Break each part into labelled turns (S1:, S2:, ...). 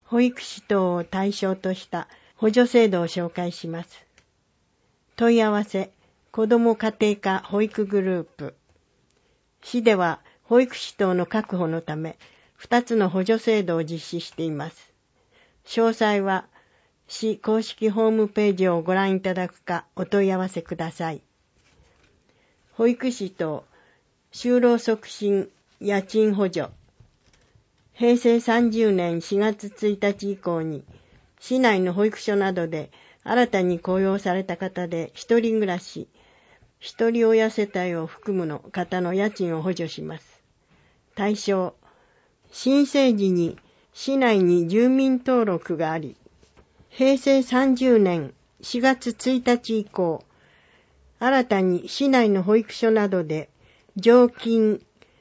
S1: 保育士等を対象とした補助制度を紹介します。問い合わせ、子ども家庭科保育グループ。市では保育士等の確保のため、2つの補助制度を実施しています。詳細は、市公式ホームページをご覧いただくかお問い合わせください。保育士等就労促進家賃補助。平成30年4月1日以降に、市内の保育所などで新たに雇用された方で一人暮らし、一人親世帯を含むの方の家賃を補助します。対象、申請時に市内に住民登録があり、平成30年4月1日以降、新たに市内の保育所などで常勤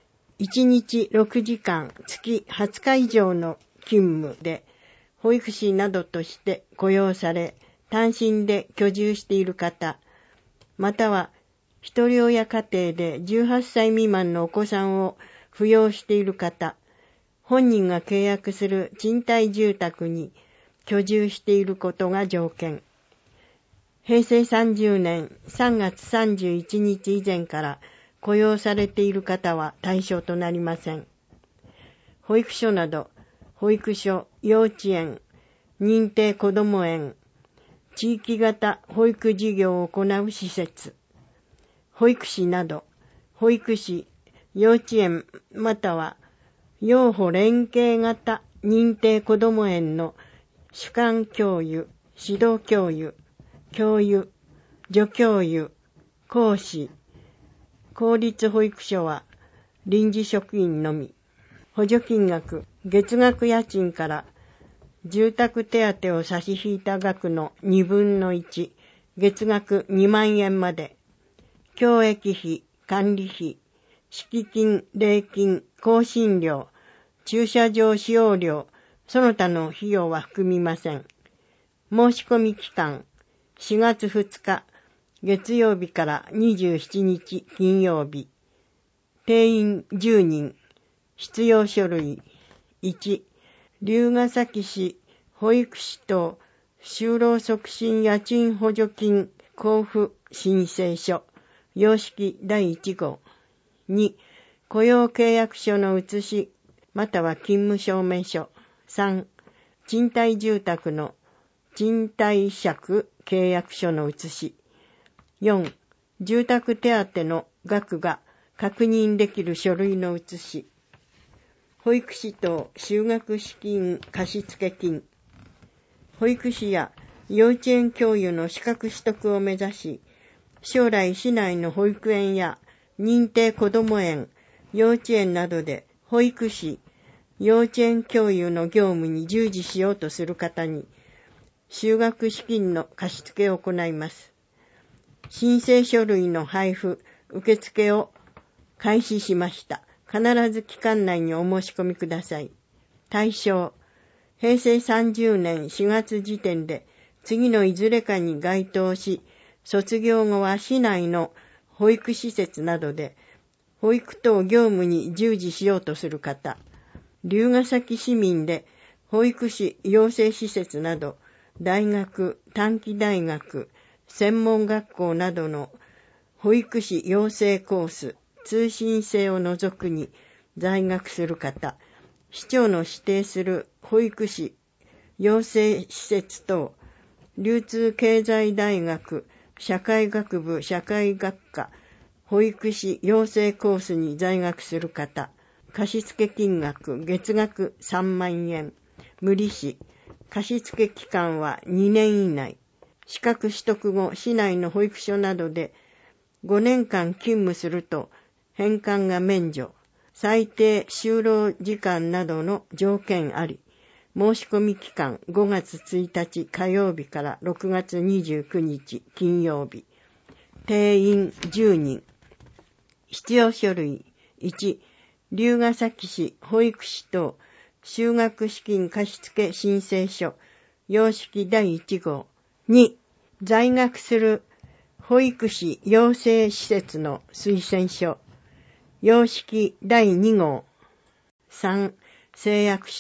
S1: 1日6時間月20日以上の勤務で保育士などとして雇用され、単身で居住している方、または一人親家庭で18歳未満のお子さんを扶養している方、本人が契約する賃貸住宅に居住していることが条件。平成30年3月31日以前から雇用されている方は対象となりません。保育所など、保育所、幼稚園、認定こども園、地域型保育事業を行う施設、保育士など、保育士、幼稚園または幼保連携型認定こども園の主幹教諭、指導教諭、教諭、助教諭、講師、公立保育所は臨時職員のみ。補助金額、月額家賃から住宅手当を差し引いた額の2分の1、月額2万円まで。教育費、管理費、敷金、礼金、更新料、駐車場使用料、その他の費用は含みません。申し込み期間、4月2日、月曜日から27日金曜日。定員10人。必要書類。1、龍ケ崎市保育士等就労促進家賃補助金交付申請書。様式第1号。2、雇用契約書の写し、または勤務証明書。3、賃貸住宅の賃貸借契約書の写し。4、住宅手当の額が確認できる書類の写し。保育士等就学資金貸付金。保育士や幼稚園教諭の資格取得を目指し、将来市内の保育園や認定こども園、幼稚園などで保育士、幼稚園教諭の業務に従事しようとする方に、就学資金の貸付を行います。申請書類の配布、受付を開始しました。必ず期間内にお申し込みください。対象、平成30年4月時点で次のいずれかに該当し、卒業後は市内の保育施設などで保育等業務に従事しようとする方、龍ケ崎市民で保育士養成施設など大学、短期大学、専門学校などの保育士養成コース、通信制を除くに在学する方、市長の指定する保育士養成施設等、流通経済大学、社会学部社会学科、保育士養成コースに在学する方、貸付金額月額3万円、無利子、貸付期間は2年以内、資格取得後市内の保育所などで5年間勤務すると返還が免除、最低就労時間などの条件あり、申し込み期間5月1日火曜日から6月29日金曜日。定員10人。必要書類。1、龍ケ崎市保育士等就学資金貸付申請書。様式第1号。2、在学する保育士養成施設の推薦書。様式第2号。3、誓約書。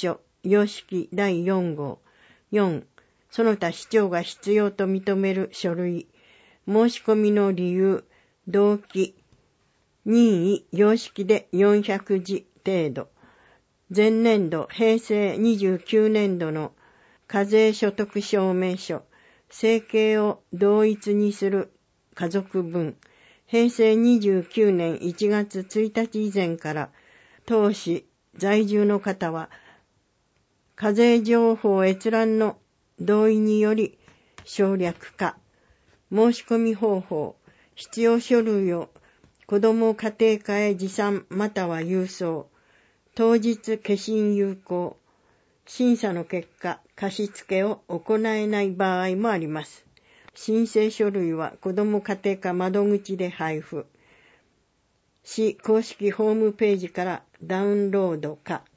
S1: 様式第4号。4、その他市長が必要と認める書類、申し込みの理由、動機、任意様式で400字程度。前年度平成29年度の課税所得証明書、生計を同一にする家族分、平成29年1月1日以前から当市在住の方は、課税情報閲覧の同意により省略化、申し込み方法、必要書類を子ども家庭科へ持参または郵送、当日消印有効、審査の結果、貸付を行えない場合もあります。申請書類は子ども家庭科窓口で配布。市公式ホームページからダウンロードか。